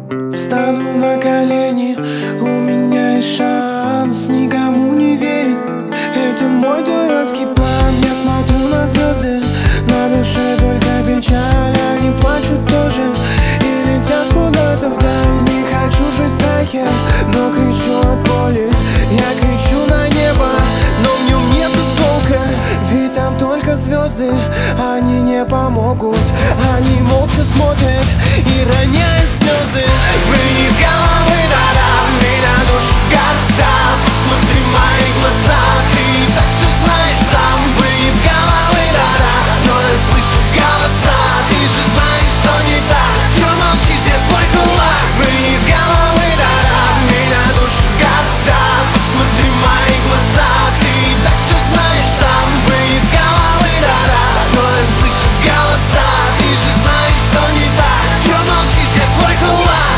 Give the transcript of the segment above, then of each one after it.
Встану на колени, у меня есть шанс. Никому не верить, это мой дурацкий план. Я смотрю на звезды, на душе только печаль. Они плачут тоже и летят куда-то вдаль. Не хочу жить в страхе, но кричу от боли. Я кричу на небо, но в нем нету толка. Ведь там только звезды, они не помогут. Они молча смотрят и роняют слезы. Вниз головы, да-да, меня душит города. Посмотри в мои глаза, ты так все знаешь сам. Вниз головы, да-да, но я слышу голоса. Ты же знаешь, что не так. Чё молчишь, где твой кулак? Вниз головы, да-да, меня душит города. Посмотри в мои глаза, ты так все знаешь сам. Вниз головы, да-да, но я слышу голоса. Ты же знаешь, что не так. Чё молчишь, где твой кулак?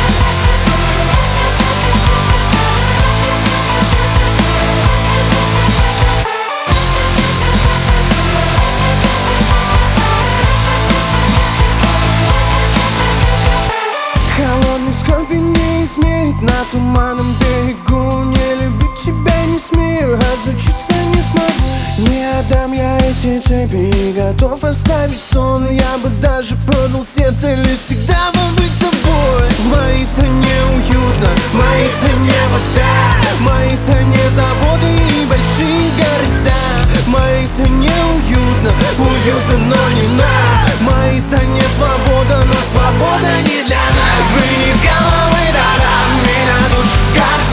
Холодный скорби не измерить на туманном берегу. Не любить тебя не смею, разучиться не смогу. Не отдам я эти цепи, готов оставить сон. Я бы даже продал сердце, лишь всегда побыть с тобой. В моей стране уютно, в моей стране вода, в моей стране заводы и большие города. В моей стране уютно, уютно, но не нам. В моей стране свобода, но свобода не для нас. Вниз головы, да-да, меня душит